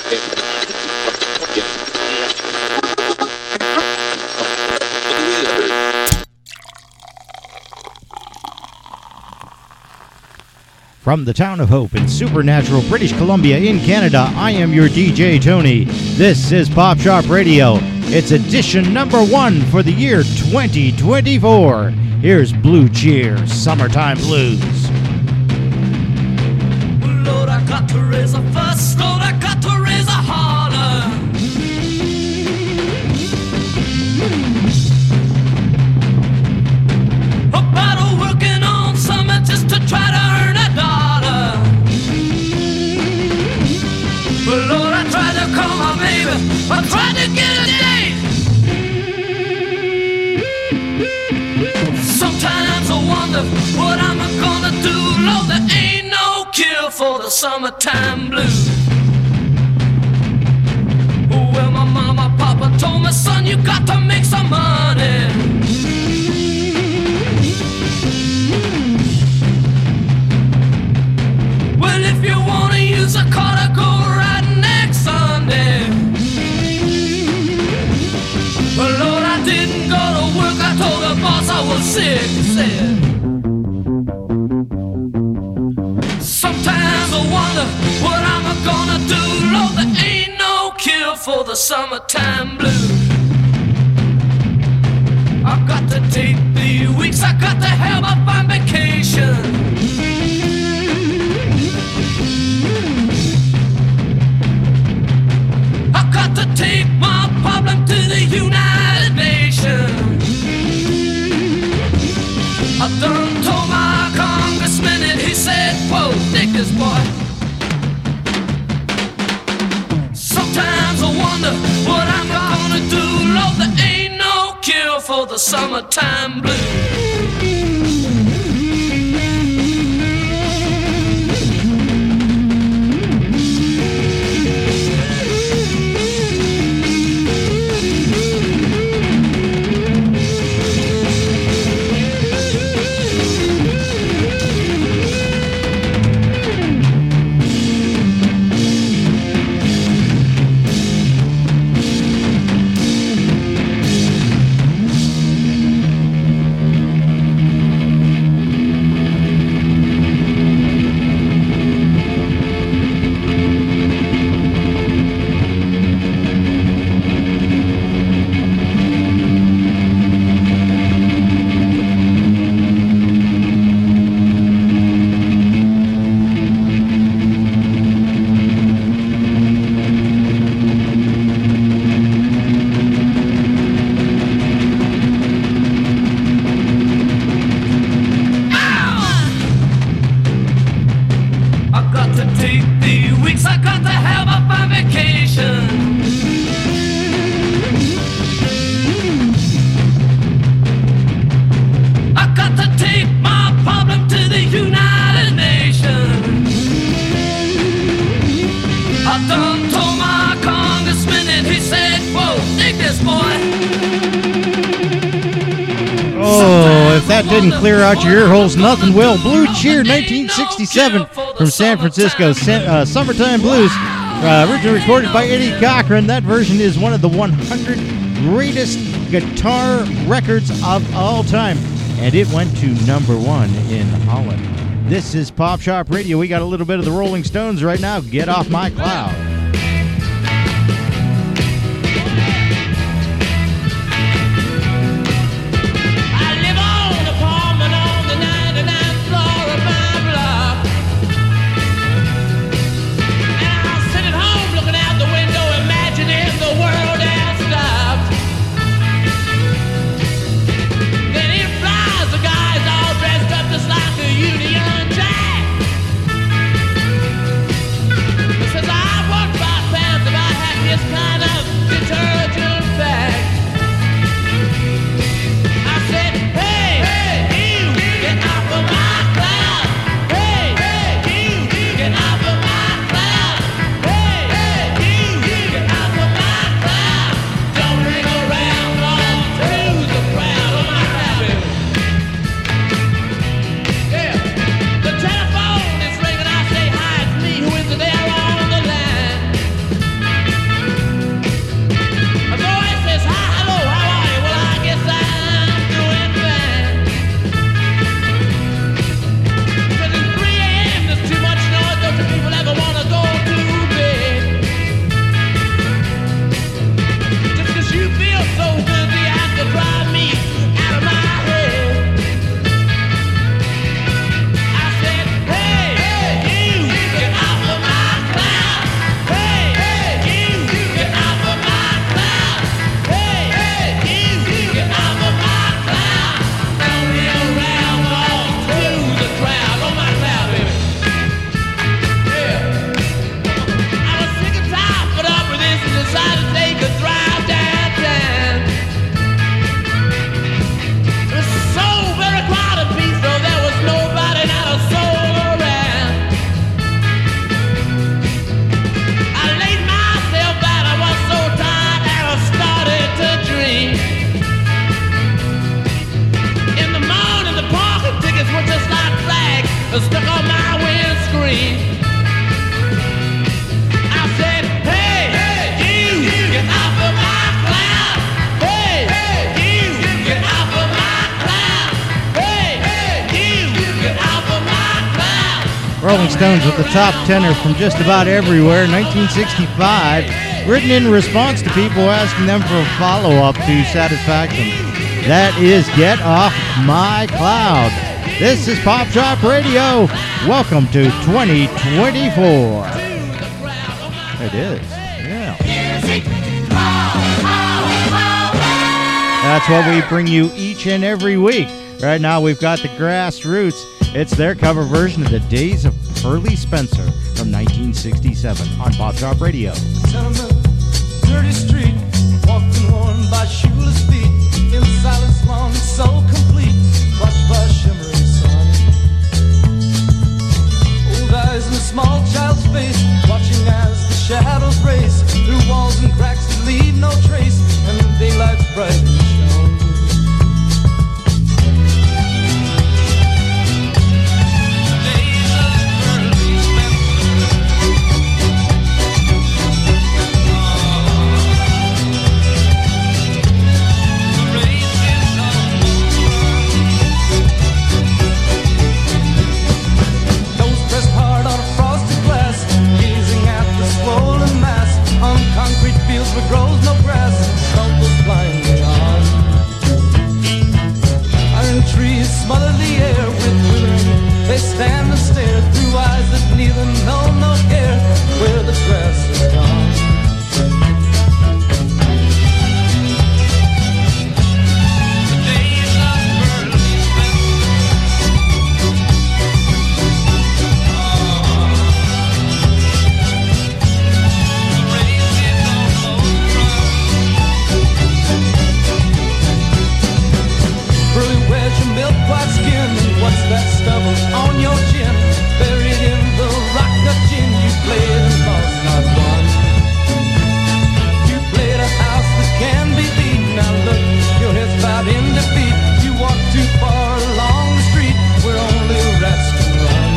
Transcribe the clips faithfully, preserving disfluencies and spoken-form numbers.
From the town of Hope in Supernatural, British Columbia in Canada, I am your D J Tony. This is Pop Shop Radio. It's edition number one for the year twenty twenty-four. Here's Blue Cheer, Summertime Blues. Lord, I got to raise a fuss. Lord, I got to raise a holler. About working on summer just to try to earn a dollar. But Lord, I tried to call my baby, I tried to get a date. Sometimes I wonder what I'm gonna do. Lord, there ain't no cure for the summertime blues. Well, my mama, papa told me, son, you got to make some money. Well, if you wanna use a car to go right next Sunday. Well, Lord, I didn't go to work. I told the boss I was sick. He said, sometimes I wonder what I'm gonna do. Lord, there ain't no cure for the summertime blues. I've got to take three weeks. I got to have a fine vacation. I got to take my problem to the United Nations. I done told my congressman and he said, whoa, take this boy. Sometimes I wonder what I'm gonna do. Lord, there ain't no cure for the summertime blues. Didn't clear out your ear holes, nothing will. Blue Cheer, nineteen sixty-seven, from San Francisco, uh, Summertime Blues, uh, originally recorded by Eddie Cochran. That version is one of the one hundred greatest guitar records of all time, and it went to number one in Holland. This is Pop Shop Radio. We got a little bit of the Rolling Stones right now. Get Off My Cloud. Says I walked Rolling Stones with the top tenor from just about everywhere, nineteen sixty-five, written in response to people asking them for a follow-up to Satisfaction. That is Get Off My Cloud. This is Pop Shop Radio. Welcome to twenty twenty-four. It is, yeah. That's what we bring you each and every week. Right now we've got the Grassroots. It's their cover version of The Days of Pearly Spencer from nineteen sixty-seven on Pop Shop Radio. Tenement, dirty street, walking worn by shoeless feet, in silence long, so complete, watched by a shimmering sun. Old eyes in a small child's face, watching as the shadows race through walls and cracks that leave no trace, and the daylight's bright and shone. Where grows no grass and stumbles blindly on. Iron trees smother the air with withering. They stand and stare through eyes that neither know nor care where the grass is gone. The days of Pearly milk-white skin, what's that stubble on your chin? Buried in the rock of gin, you played and lost, not won. You played a house that can be beat. Now look, your head's bowed in defeat. You walk too far along the street where only rats can run.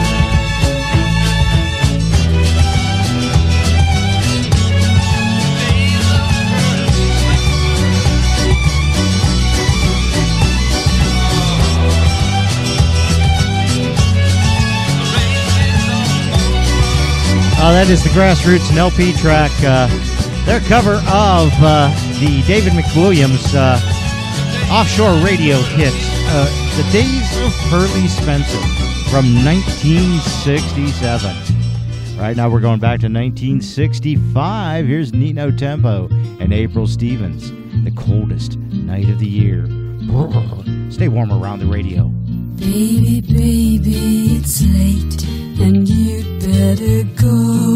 Uh, that is the Grassroots, an L P track. Uh, their cover of uh, the David McWilliams uh, offshore radio hit, uh, The Days of Pearly Spencer from nineteen sixty-seven. Right now we're going back to nineteen sixty-five. Here's Nino Tempo and April Stevens, The Coldest Night of the Year. Stay warm around the radio. Baby, baby, it's late and you'd better go.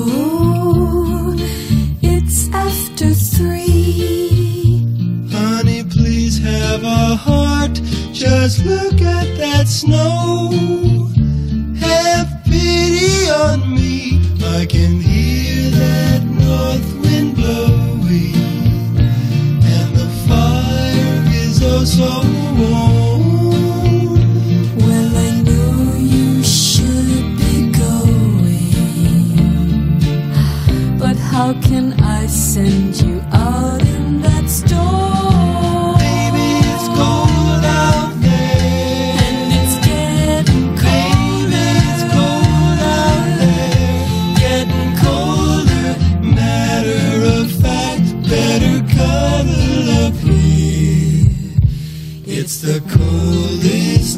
It's after three. Honey, please have a heart. Just look at that snow. Have pity on me. I can hear that north wind blowing, and the fire is oh so warm. Well, I know you should be going, but how can I send you out in that storm? Baby, it's cold out there, and it's getting cold. Baby, it's cold out there, getting colder. Matter of fact, better cuddle up here. It's the coldest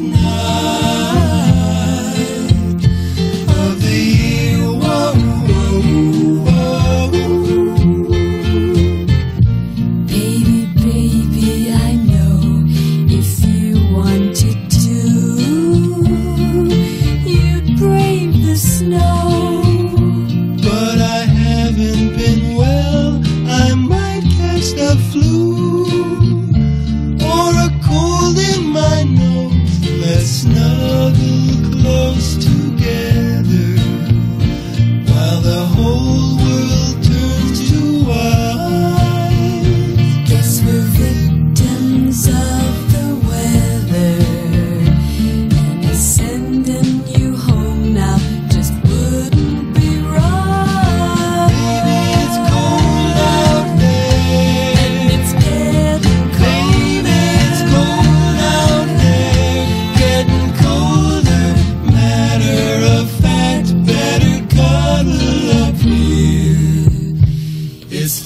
night of the year. Whoa, whoa, whoa. Baby, baby, I know if you wanted to, you'd brave the snow. But I haven't been well. I might catch the flu or a cold in my nose.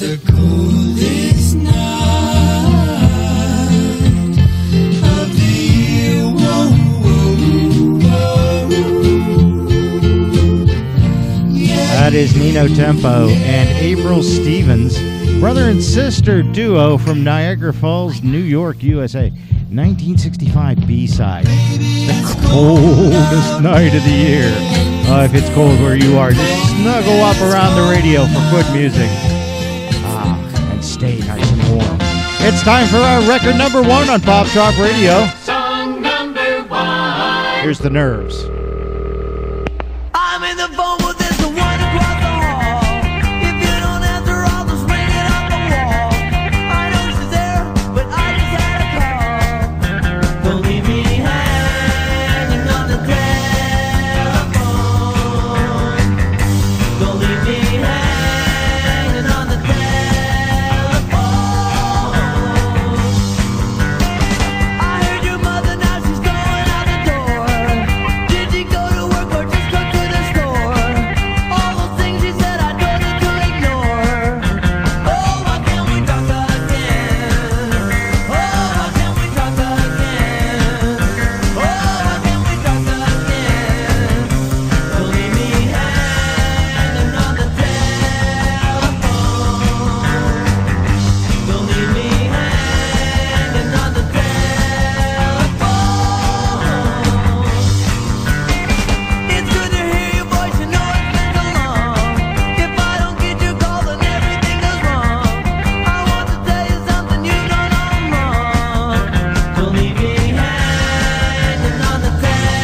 the coldest night of the year. Whoa, whoa, whoa. Yeah. That is Nino Tempo and April Stevens, brother and sister duo from Niagara Falls, New York, U S A. nineteen sixty-five B-side. The coldest night of the year. Uh, if it's cold where you are, just snuggle up around the radio for good music. Ah, and stay nice and warm. It's time for our record number one on Pop Shop Radio. Song number one. Here's The Nerves. I'm in the phone with this the one across the hall. If you don't answer, I'll just ring it off the wall. I know she's there, but I just had a call. Don't leave me hanging on the telephone. Don't leave me hanging on the telephone. I heard your mother, now she's going out the door. Did she go to work or just go to the store? All those things she said I told her to ignore. Oh, why can't we talk again? Oh, why can't we talk again? Oh, why can't we talk again? Don't leave me hanging on the telephone. Don't leave me hanging on the telephone. It's good to hear your voice, you know it's been so long. If I don't get your call, then everything goes wrong. I want to tell you something you know I'm wrong. Don't leave me hanging on the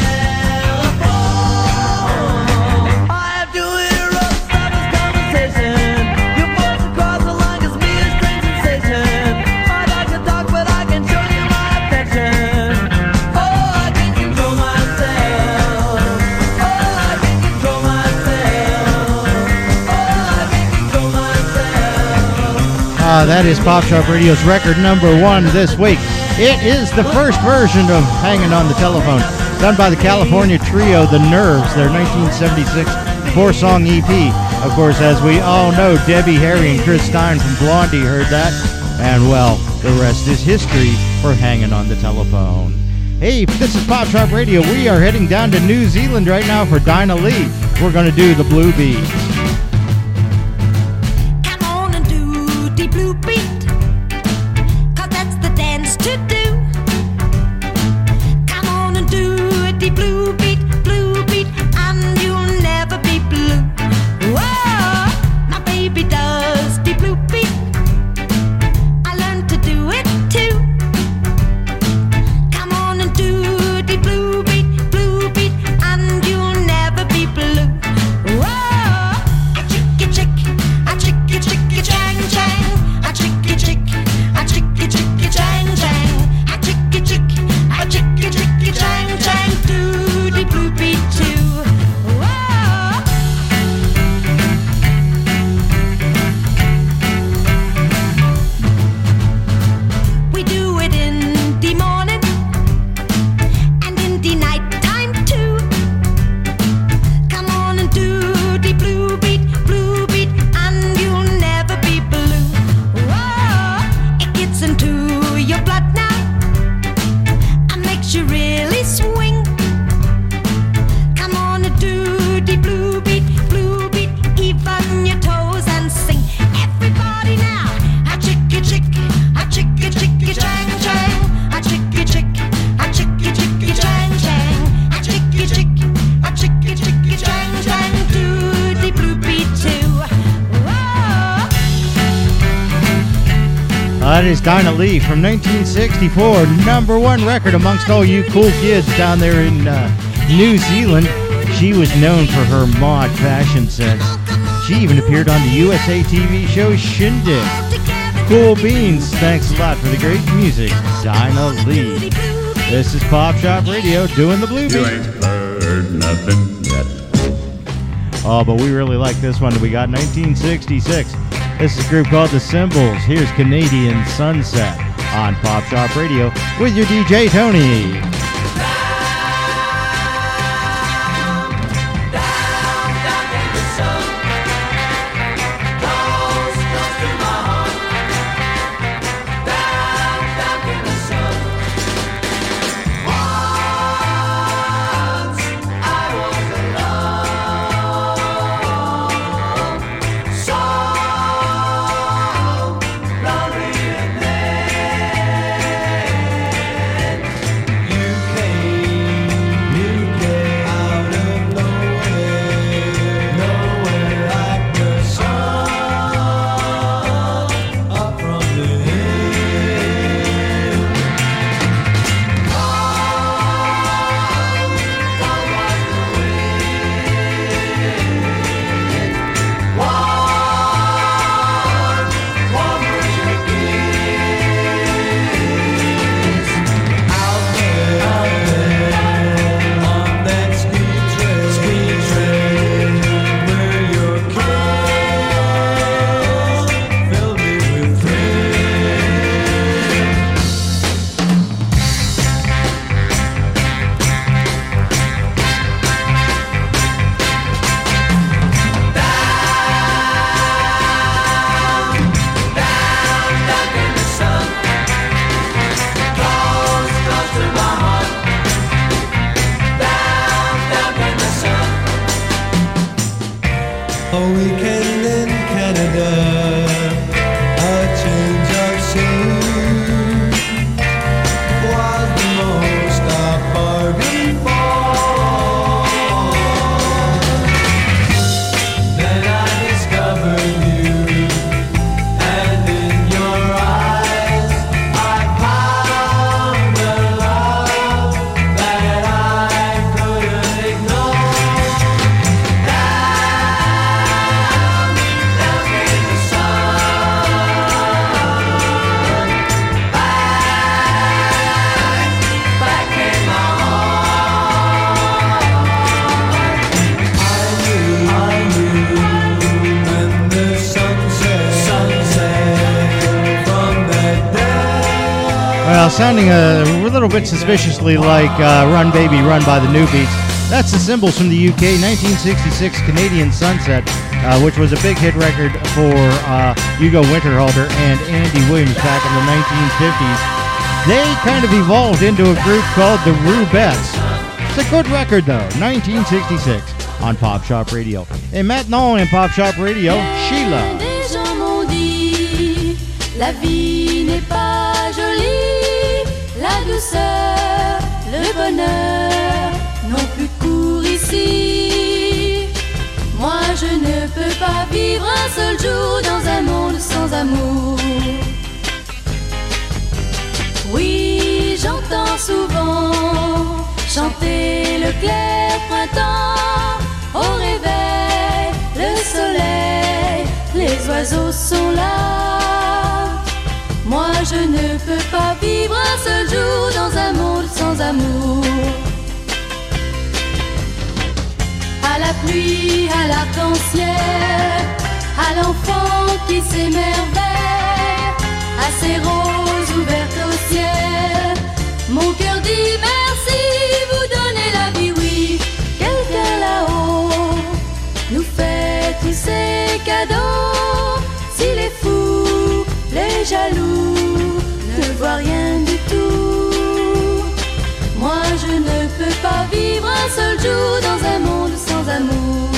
telephone. I have to interrupt, stop this conversation. Your voice across the line gives me a strange sensation. I'd like to talk, but I can show you my affection. Oh, I can control myself. Oh, I can control myself. Oh, I can control myself. Ah, that is Pop Shop Radio's record number one this week. It is the first version of Hanging on the Telephone, done by the California trio The Nerves, their nineteen seventy-six four-song E P. Of course, as we all know, Debbie Harry and Chris Stein from Blondie heard that, and well, the rest is history for Hanging on the Telephone. Hey, this is Pop Shop Radio. We are heading down to New Zealand right now for Dinah Lee. We're going to do the Blue Bees. Come on and do the blue beat, 'cause that's the dance to do. Come on and do the blue beat, blue beat, and you'll never be blue. Whoa, my baby does the blue beat. I learned to do it too. Come on and do the blue beat, blue beat, and you'll never be blue. Whoa, a chicky chick, a chicky chicky chang chang, a chicky chick, a chicky chicky chang chang, a chicky chick, a chicky chicky chang chang, do the blue beat too. Whoa. We do it in the morning and in the night time too. Come on and do the blue beat, blue beat, and you'll never be blue. Whoa, it gets into your blood now and makes you really swing. Come on and do the blue beat, blue beat, even your toes and sing. Everybody now, a chicky chick, a chicky chicky chang chang, a chicky chick, a chicky chicky chang chang, a chicky chick, a chicky chicky chang chang, do the blue beat too. Whoa. That is Dinah Lee from nineteen sixty-four, number one record amongst all you cool kids down there in uh, New Zealand. She was known for her mod fashion sense. She even appeared on the U S A T V show Shindig. Cool beans. Thanks a lot for the great music, Dinah Lee. This is Pop Shop Radio doing the Blue You Beat. ain't heard nothing yet. Oh, but we really like this one that we got nineteen sixty-six. This is a group called The Symbols. Here's Canadian Sunset on Pop Shop Radio with your D J Tony. Down, down in the sun. Close, close to my Well, sounding a little bit suspiciously like uh, Run Baby Run by the New Beats. That's the Symbols from the U K, nineteen sixty-six Canadian Sunset, uh, which was a big hit record for uh, Hugo Winterhalter and Andy Williams back in the nineteen fifties. They kind of evolved into a group called the Rubettes. It's a good record though, nineteen sixty-six on Pop Shop Radio. Et maintenant in Pop Shop Radio, Sheila. Les gens m'ont dit, la vie n'est pas jolie, la douceur, le bonheur n'ont plus cours ici. Moi je ne peux pas vivre un seul jour dans un monde sans amour. Oui, j'entends souvent chanter le clair printemps. Au réveil, le soleil, les oiseaux sont là. Moi je ne peux pas vivre un seul jour dans un monde sans amour. À la pluie, à l'arc-en-ciel, à l'enfant qui s'émerveille, à ces roses ouvertes au ciel, mon cœur dit merci, vous donnez la vie, oui. Quelqu'un là-haut nous fait tous ces cadeaux. S'il est fou, les jaloux ne voient rien du tout. Moi je ne peux pas vivre un seul jour dans un monde sans amour.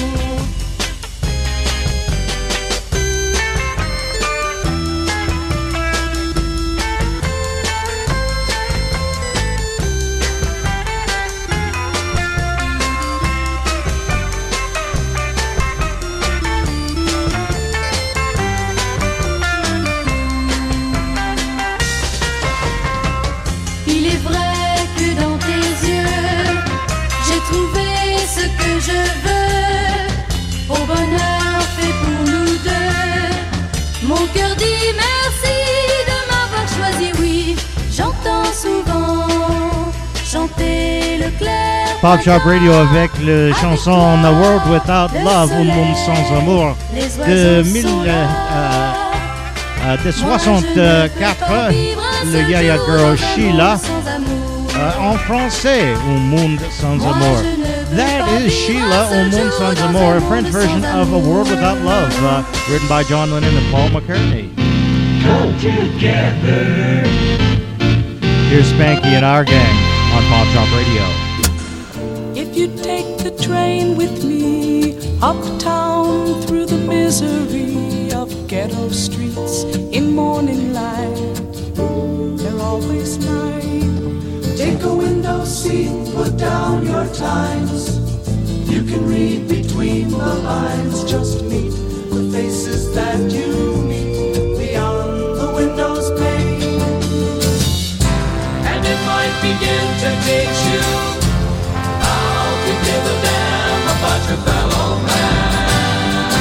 Il est vrai que dans tes yeux, j'ai trouvé ce que je veux, au bonheur fait pour nous deux. Mon cœur dit merci de m'avoir choisi, oui, j'entends souvent chanter le clair. Pop Shop Radio avec la chanson The World Without Love, Un monde sans amour, de, mille, euh, euh, de soixante-quatre, le Yaya Girl Sheila, euh, en français, Un monde sans amour. That is Sheila, Un monde sans amour, a French version of A World Without Love, uh, written by John Lennon and Paul McCartney. Come together. Here's Spanky and Our Gang on Pop Shop Radio. If you take the train with me uptown through the misery of ghetto streets in morning light, they're always mine. Take a window seat, put down your times. You can read between the lines. Just meet the faces that you meet beyond the window's pane. And it might begin to teach you how to give a damn about your fellow man.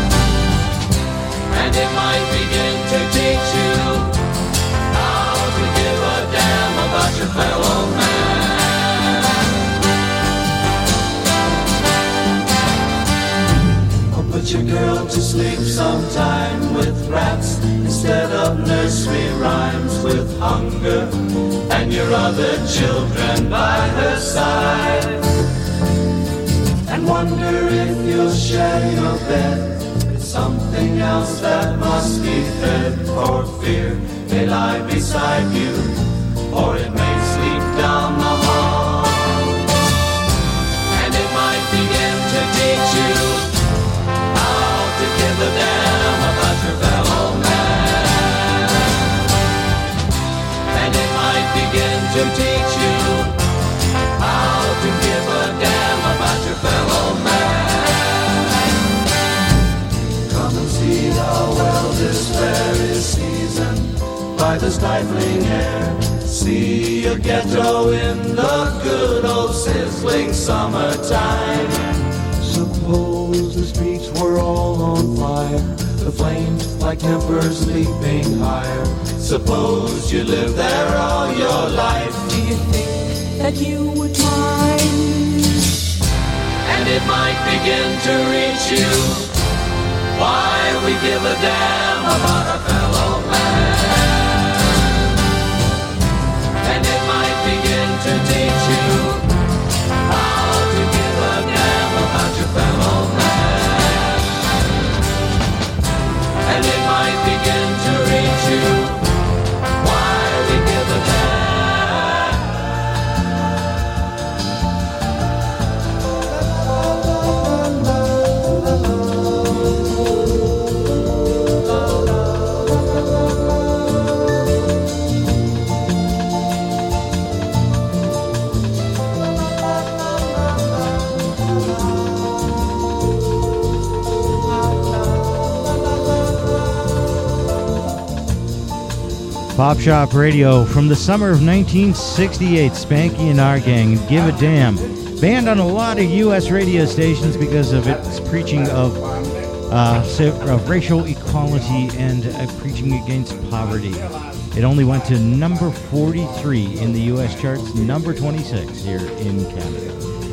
And it might begin to teach you how to give a damn about your fellow man. Or put your girl to sleep sometime with rats instead of nursery rhymes, with hunger and your other children by her side. And wonder if you'll share your bed with something else that must be fed, for fear may lie beside you, or it may sleep down the hall. And it might begin to teach you how to give a damn about your fellow man. And it might begin to teach you how to give a damn about your fellow man. Come and see how well this fair is seasoned by the stifling air. See a ghetto in the good old sizzling summertime. Suppose the streets were all on fire, the flames like tempers leaping higher. Suppose you lived there all your life. Do you think that you would mind? And it might begin to reach you why we give a damn about our fellow man. Pop Shop Radio from the summer of nineteen sixty-eight, Spanky and Our Gang, Give a Damn. Banned on a lot of U S radio stations because of its preaching of, uh, of racial equality and uh, preaching against poverty. It only went to number forty-three in the U S charts, number twenty-six here in Canada.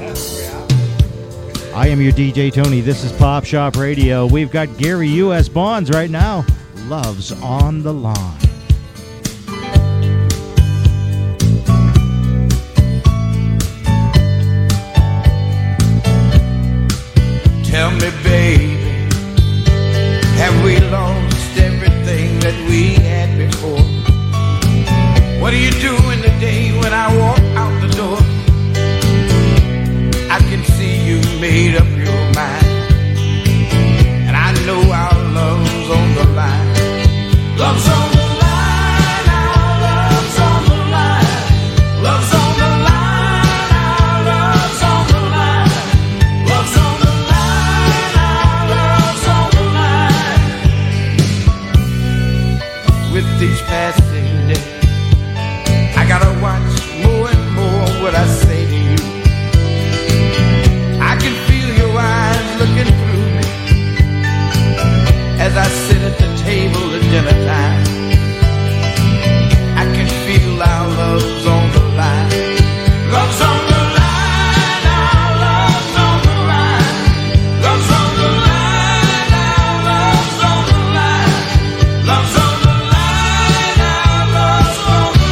I am your D J Tony. This is Pop Shop Radio. We've got Gary U S Bonds right now. Love's on the Line. Tell me, baby, have we lost everything that we had before? What are you doing today when I walk out the door? I can see you made up your mind, and I know our love's on the line. Love's on the line, our love's on the line. Love's on the line, our love's on the line. Love's on the line, our love's on the line. With each passing day, I gotta watch more and more what I say to you. I can feel your eyes looking through me as I sit at the table at dinner time. I can feel our love's on the line. Love's on the line, our love's on the line. Love's on the line, our love's on the line. Love's on the line, our love's on the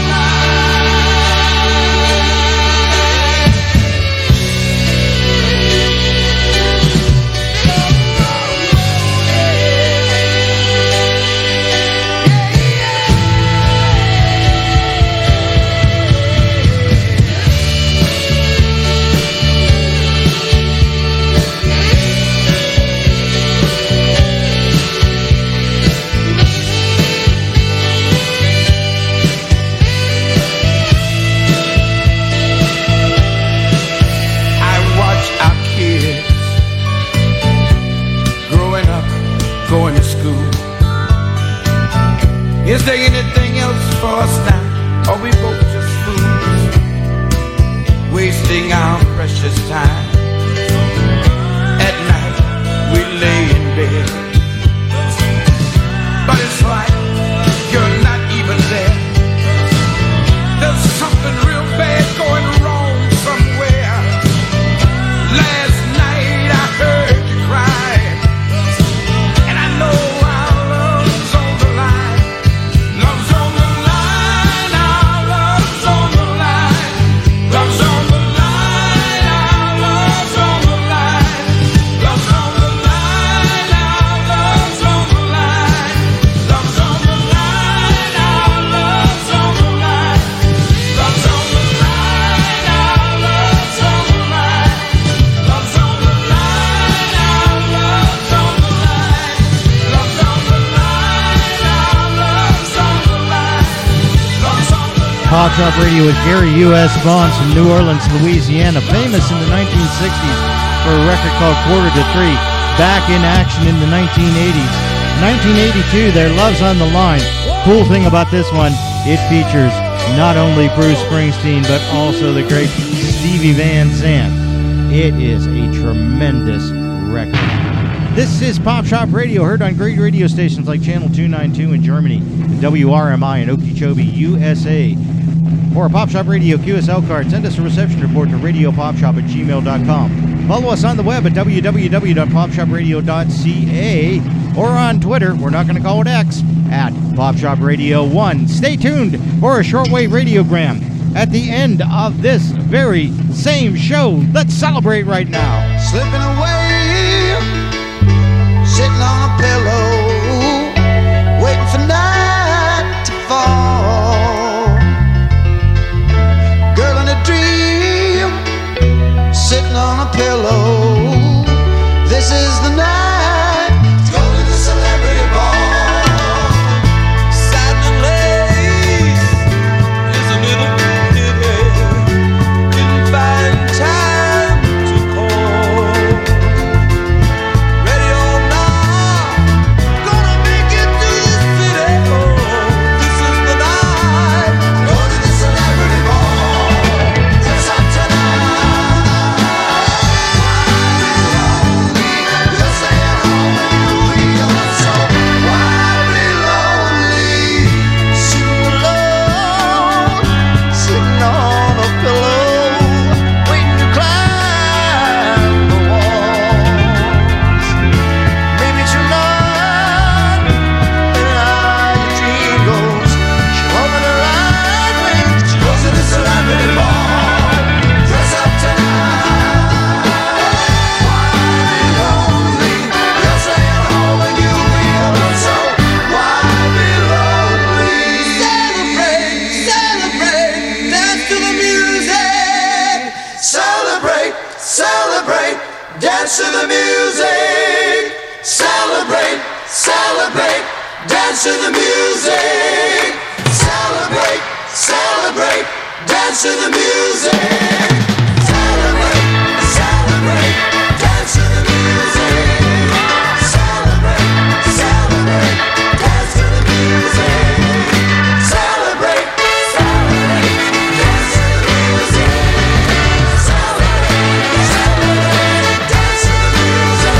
Is there anything else for us now? Or we both just fools, wasting our precious time? At night we lay in bed, but it's like you're not even there. There's something real bad going wrong somewhere. Last night I heard you cry, and I know Pop Shop Radio with Gary U S Bonds from New Orleans, Louisiana, famous in the nineteen sixties for a record called Quarter to Three, back in action in the nineteen eighties. nineteen eighty-two, their Love's on the Line. Cool thing about this one, it features not only Bruce Springsteen, but also the great Stevie Van Zandt. It is a tremendous record. This is Pop Shop Radio, heard on great radio stations like Channel two ninety-two in Germany, and W R M I in Okeechobee, U S A. For a Pop Shop Radio Q S L card, send us a reception report to radio pop shop at gmail dot com. Follow us on the web at w w w dot pop shop radio dot c a or on Twitter, we're not going to call it X, at Pop Shop Radio one. Stay tuned for a shortwave radiogram at the end of this very same show. Let's celebrate right now. Slipping away, sitting on a pillow, waiting for night to fall. Girl in a dream, sitting on a pillow. This is the night to go to the celebrity ball. Satin lace is a little pity, didn't find time to call. Ready or not, to the music. Celebrate, celebrate, dance to the music. Celebrate, celebrate, dance to the music. Celebrate, celebrate, dance to the music. Celebrate, celebrate, dance to the music. Celebrate, celebrate, dance to the music.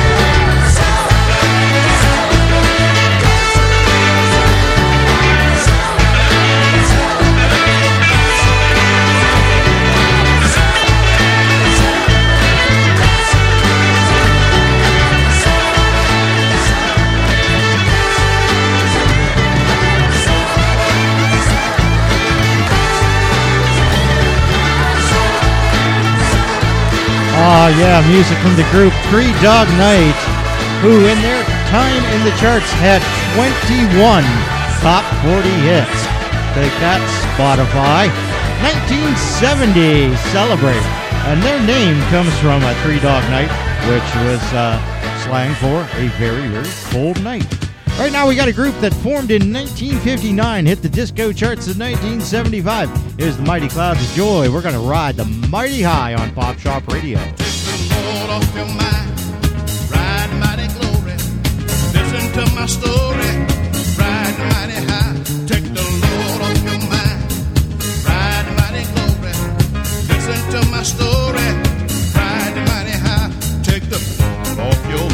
Oh, yeah, music from the group Three Dog Night, who in their time in the charts had twenty-one top forty hits. Take that, Spotify. nineteen seventy, Celebrate. And their name comes from a Three Dog Night, which was uh, slang for a very, very cold night. Right now, we got a group that formed in nineteen fifty-nine, hit the disco charts in nineteen seventy-five. Here's the Mighty Clouds of Joy. We're going to ride the mighty high on Pop Shop Radio. Lord off your mind, ride mighty glory. Listen to my story, ride mighty high. Take the Lord off your mind, ride mighty glory. Listen to my story, ride mighty high. Take the Lord off your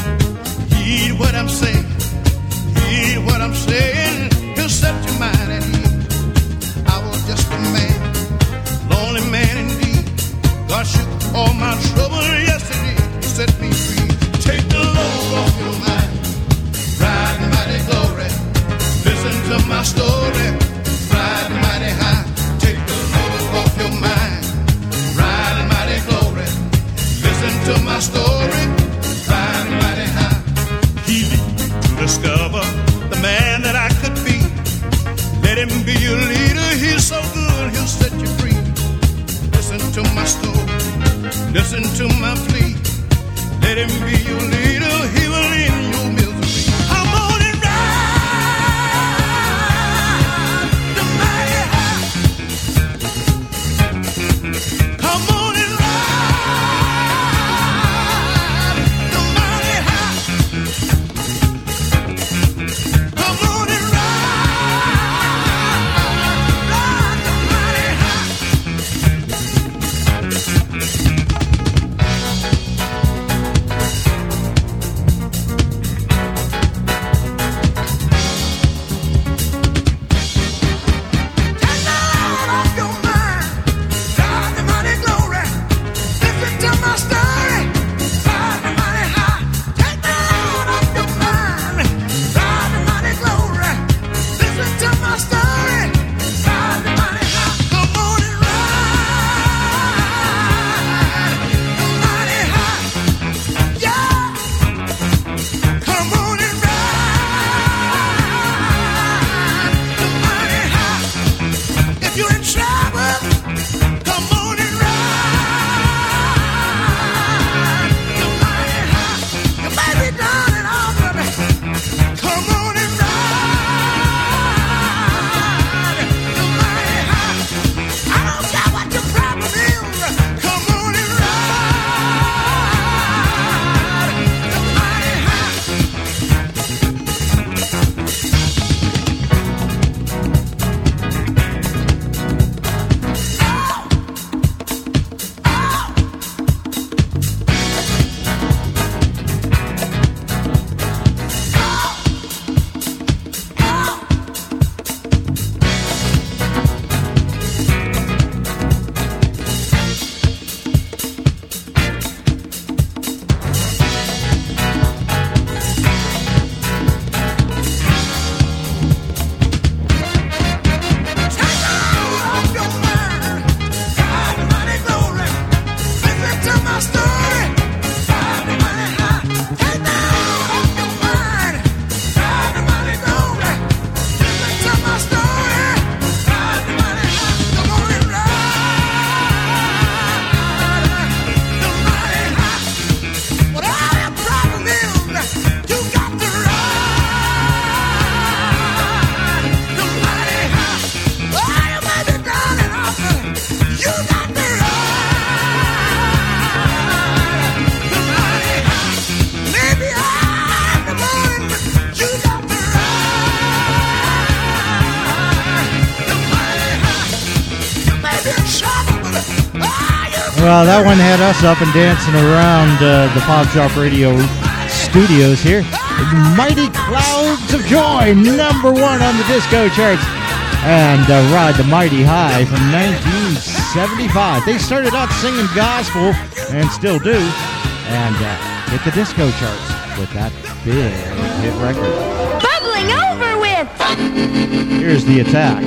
feet, heed what I'm saying. Heed what I'm saying, he'll set your mind at ease. I was just a man, lonely man indeed. God shook all my trouble yesterday, he set me free. Take the load off your mind, ride mighty glory. Listen to my story, ride mighty high. Take the load off your mind, ride mighty glory. Listen to my story, ride mighty high. Heal it to discover the man that I could be. Let him be your leader, he's so good, he'll set you free. Listen to my story, listen to my plea. Let him be your leader, he will end your misery. I'm on and ride the mighty high. Come on and ride the mighty high. Come on and ride, ride the mighty high. Well, that one had us up and dancing around uh, the Pop Shop Radio studios here. Mighty Clouds of Joy, number one on the disco charts. And uh, Ride the Mighty High from nineteen seventy-five. They started out singing gospel, and still do, and uh, hit the disco charts with that big hit record. Bubbling over with! Here's The Attack.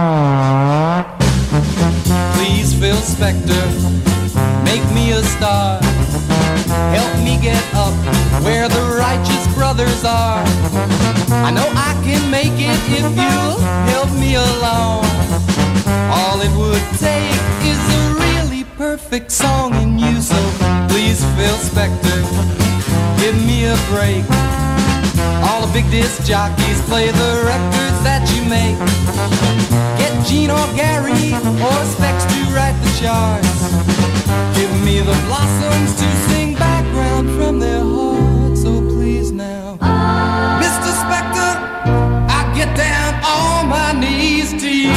Please, Phil Spector, make me a star. Help me get up where the righteous brothers are. I know I can make it if you'll help me along. All it would take is a really perfect song in you. So please, Phil Spector, give me a break. All the big disc jockeys play the records that you make. Get Gene or Gary or Specs to write the charts. Give me the Blossoms to sing background from their hearts. So please now, Mister Spector, I get down on my knees to you.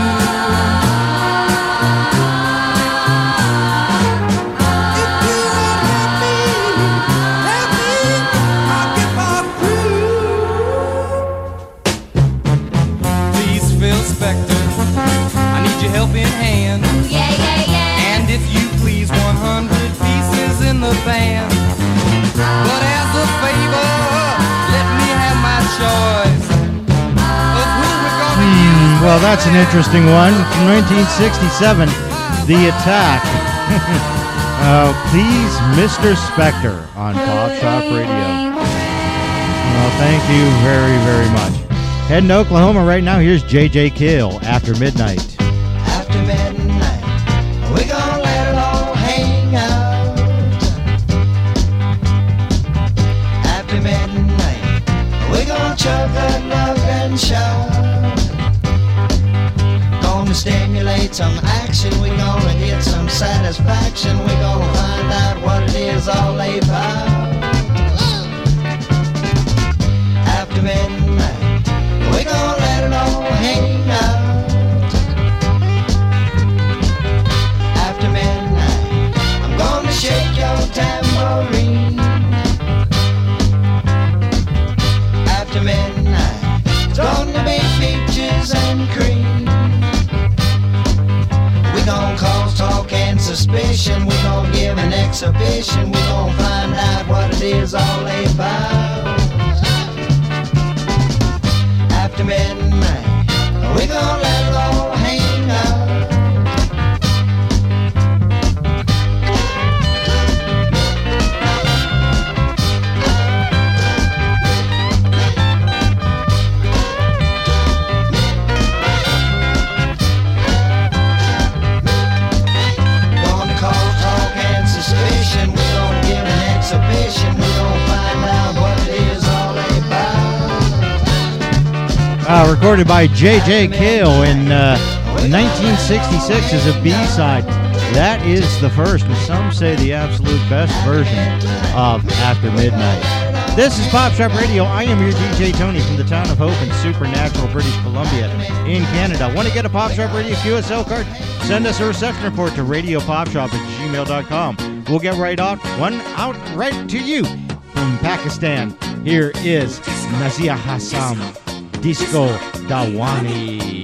Helping hand. Yeah, yeah, yeah. And if you please, one hundred pieces in the band. But as a favor, let me have my choice of who we're gonna Hmm, use. well, that's an interesting one. From nineteen sixty-seven, The Attack. uh, please, Mister Spector on Pop Shop Radio. Well, thank you very, very much. Heading to Oklahoma right now, here's J J Kill, After Midnight. After midnight, we gonna let it all hang out. After midnight, we gonna chug a love and shout. Gonna stimulate some action, we gonna get some satisfaction. We gonna find out what it is all about. After midnight, we gonna let it all hang out. Shake your tambourine. After midnight, it's gonna be peaches and cream. We gon' cause talk and suspicion. We gon' give an exhibition. We gon' find out what it is all about. After midnight, we gon' let it all hang out. Uh, recorded by J J Cale in uh, nineteen sixty-six as a B-side. That is the first, and some say the absolute best version of After Midnight. This is Pop Shop Radio. I am your D J Tony from the town of Hope in Supernatural, British Columbia in Canada. Want to get a Pop Shop Radio Q S L card? Send us a reception report to radio pop shop at gmail dot com. We'll get right out, one out right to you from Pakistan. Here is Nazia Hassam, Disco Dawani.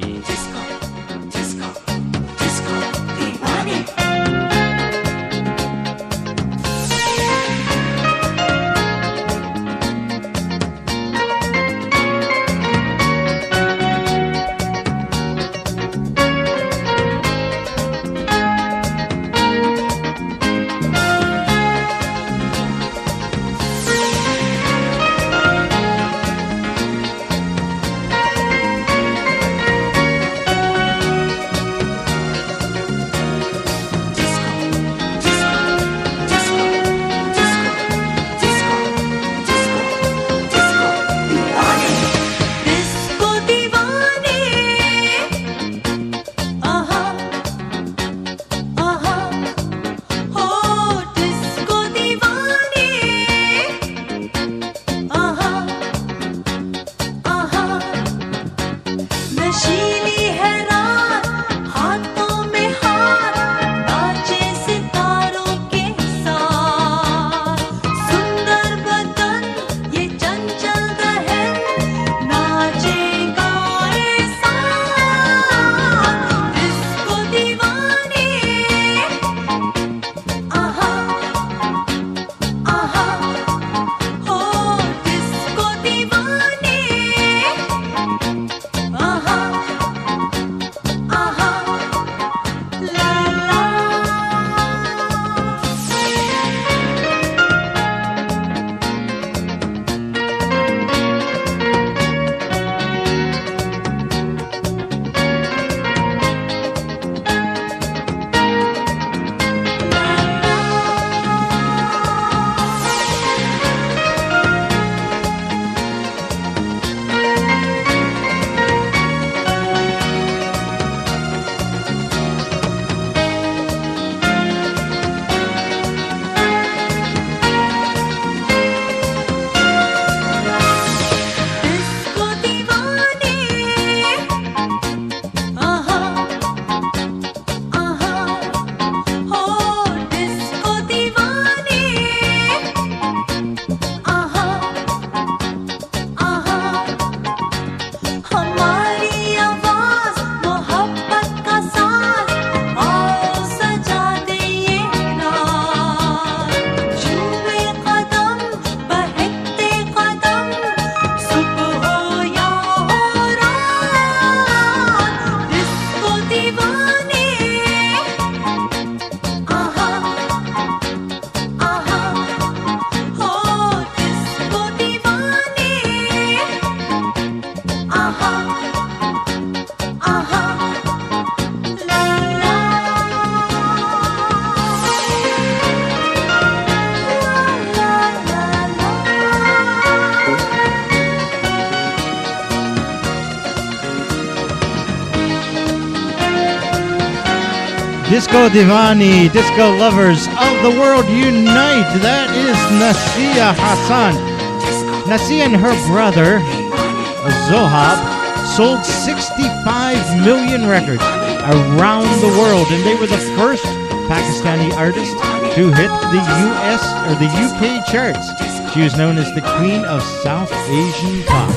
Disco Divani, Disco Lovers of the World Unite. That is Nasia Hassan. Nasia and her brother, Zohab, sold sixty-five million records around the world, and they were the first Pakistani artist to hit the U S or the U K charts. She was known as the Queen of South Asian Pop.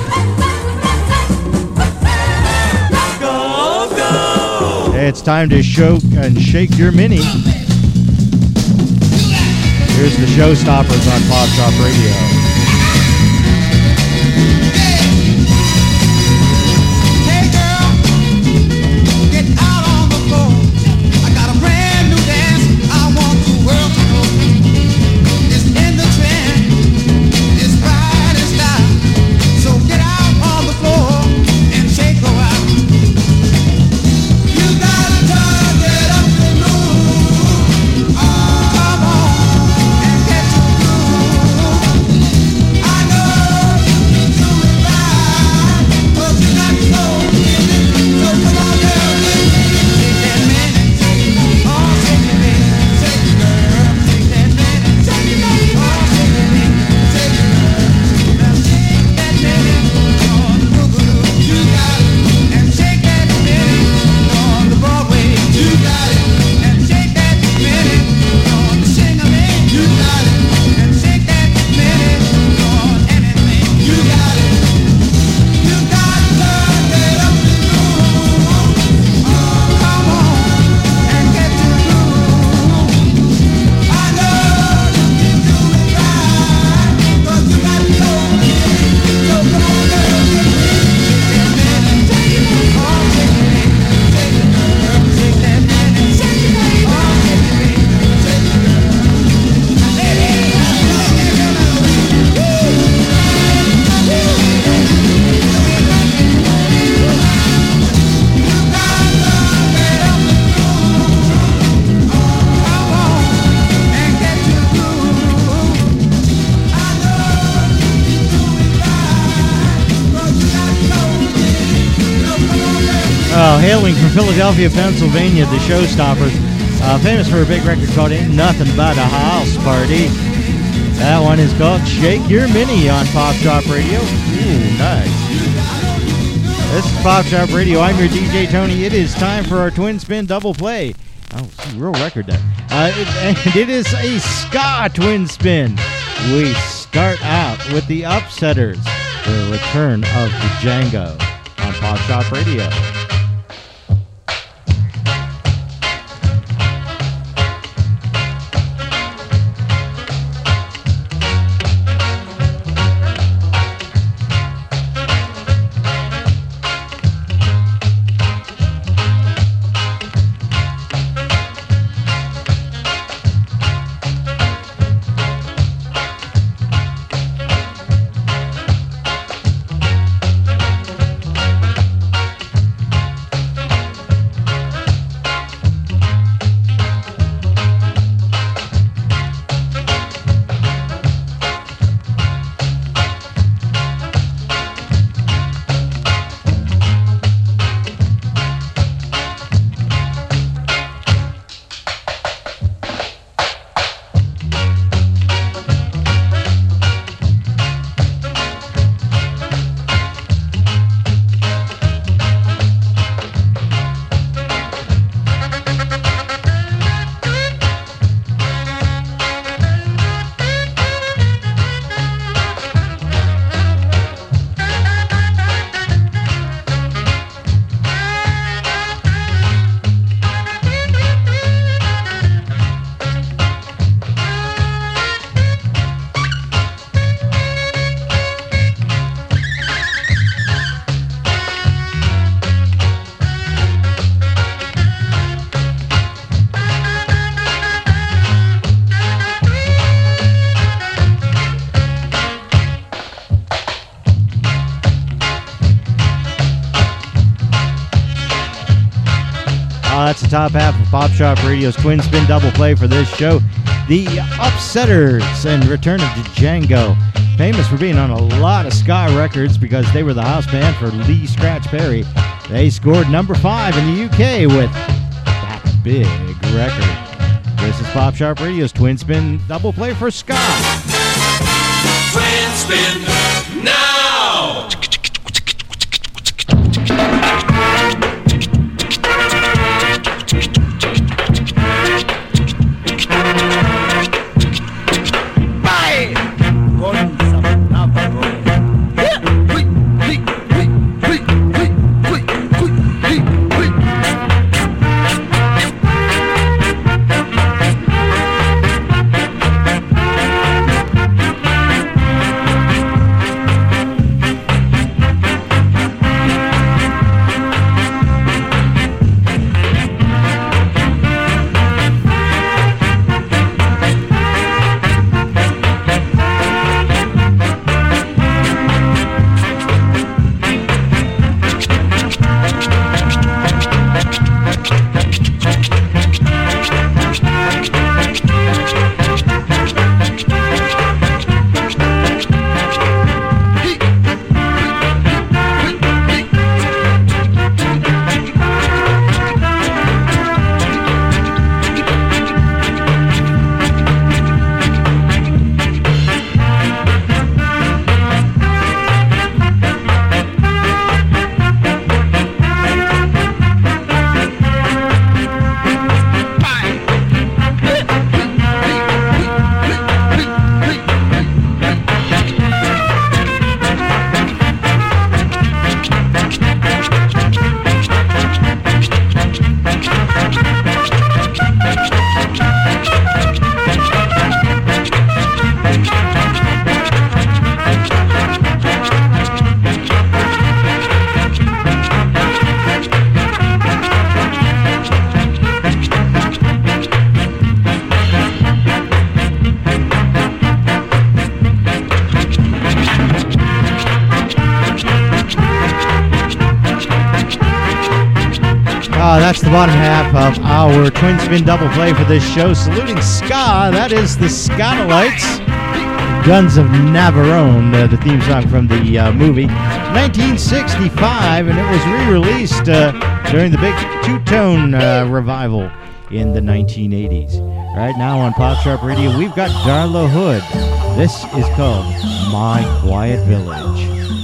It's time to show and shake your mini. Here's the Showstoppers on Pop Shop Radio. Hailing from Philadelphia, Pennsylvania, the Showstoppers, uh, famous for a big record called Ain't Nothing But a House Party. That one is called Shake Your Mini on Pop Shop Radio. Ooh, nice. This is Pop Shop Radio. I'm your D J Tony. It is time for our Twin Spin Double Play. Oh, real record there. Uh, it, and it is a ska Twin Spin. We start out with the Upsetters, the return of the Django on Pop Shop Radio. That's the top half of Pop Shop Radio's Twin Spin Double Play for this show. The Upsetters and Return of Django. Famous for being on a lot of ska records because they were the house band for Lee Scratch Perry. They scored number five in the U K with That Big record. This is Pop Sharp Radio's Twin Spin Double Play for ska. Twin Spin now! Uh, that's the bottom half of our Twin Spin Double Play for this show. Saluting ska, that is the Scatolites. Guns of Navarone, uh, the theme song from the uh, movie. nineteen sixty-five, and it was re-released uh, during the big two-tone uh, revival in the nineteen eighties. Right now on Pop Sharp Radio, we've got Darla Hood. This is called My Quiet Village.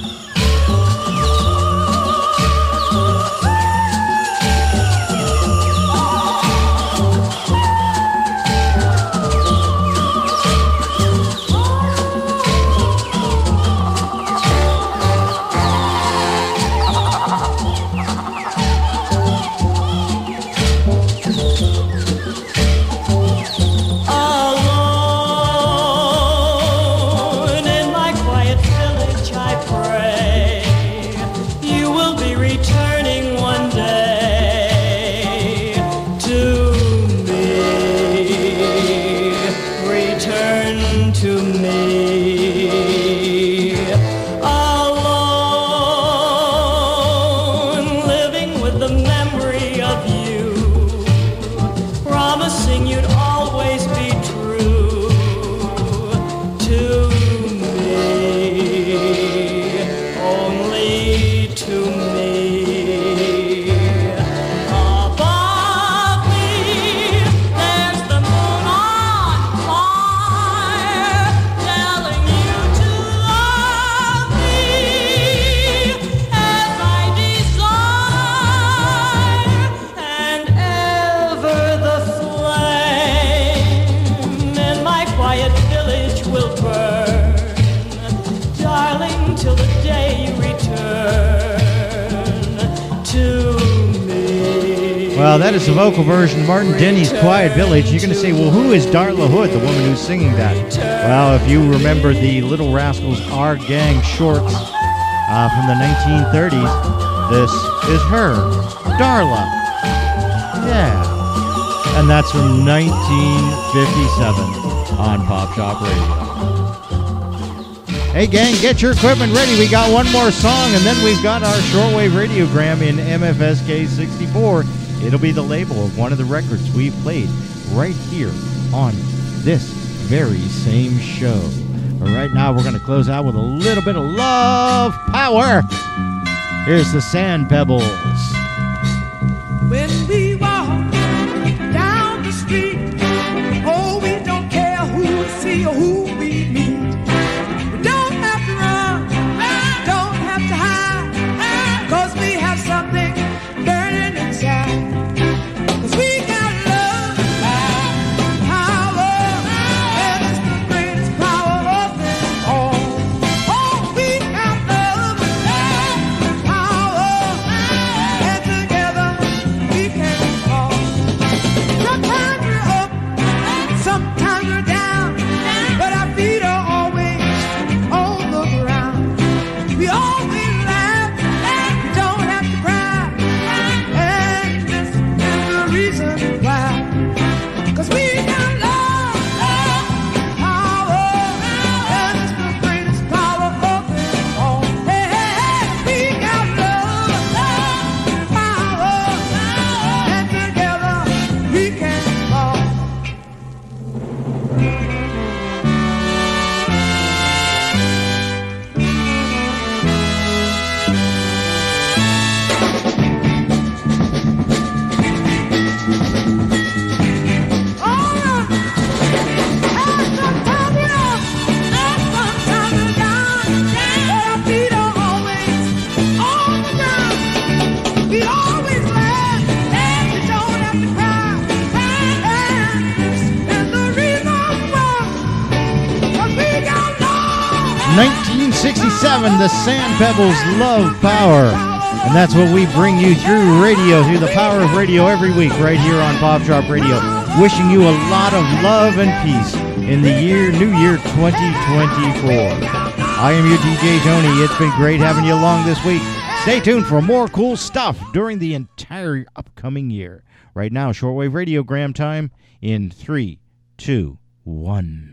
Well, that is the vocal version of Martin Denny's Quiet Village. You're going to say, well, who is Darla Hood, the woman who's singing that? Well, if you remember the Little Rascals Our Gang shorts uh, from the nineteen thirties, this is her, Darla. Yeah. And that's from nineteen fifty-seven on Pop Shop Radio. Hey, gang, get your equipment ready. We got one more song, and then we've got our shortwave radiogram in M F S K sixty-four. It'll be the label of one of the records we've played right here on this very same show. But right now, we're going to close out with a little bit of love power. Here's the Sand Pebbles. When we walk down nineteen sixty-seven, the Sand Pebbles, Love Power. And that's what we bring you through radio, through the power of radio every week right here on Pop Shop Radio. Wishing you a lot of love and peace in the year, new year twenty twenty-four. I am your D J Tony. It's been great having you along this week. Stay tuned for more cool stuff during the entire upcoming year. Right now, shortwave radiogram time in three, two, one.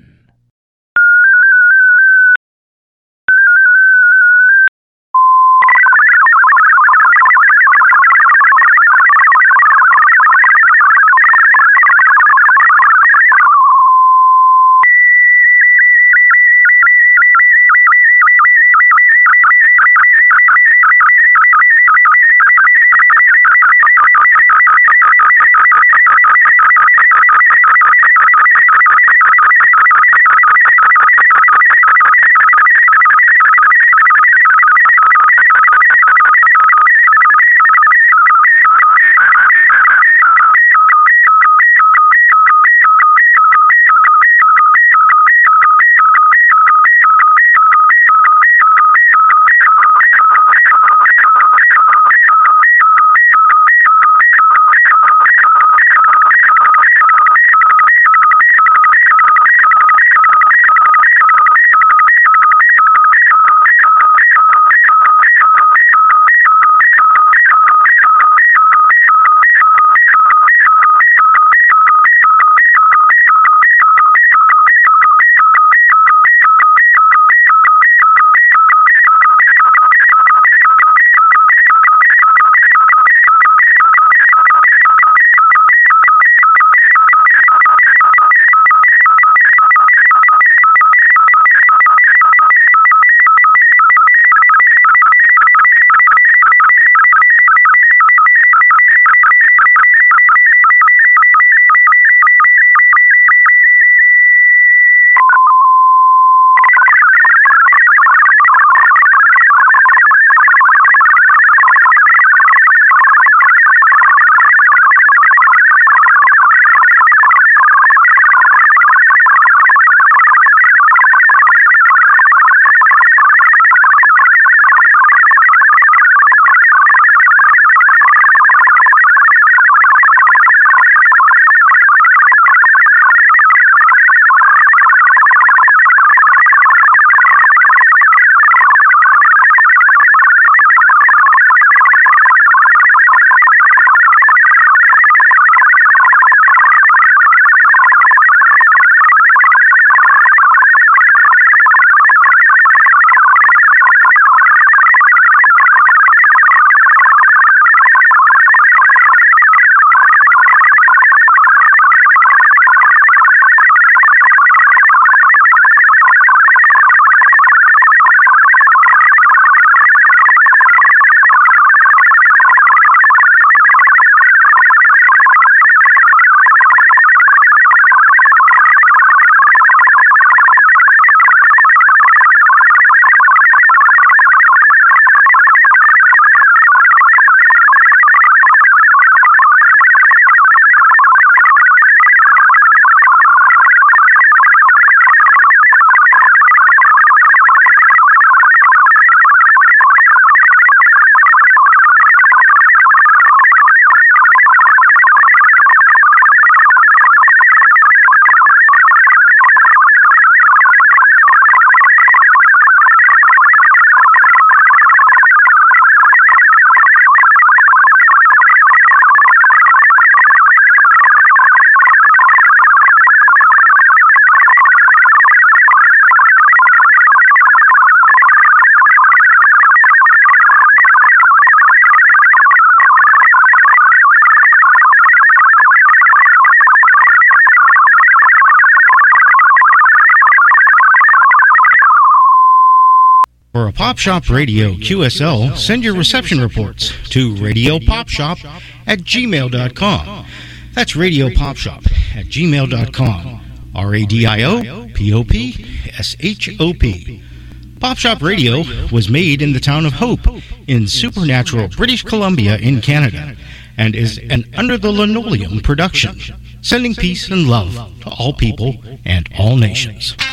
For a Pop Shop Radio Q S L, send your reception reports to radio pop shop at gmail dot com. That's radio pop shop at gmail dot com. R A D I O P O P S H O P. Pop Shop Radio was made in the town of Hope in supernatural British Columbia in Canada and is an Under the Linoleum production, sending peace and love to all people and all nations.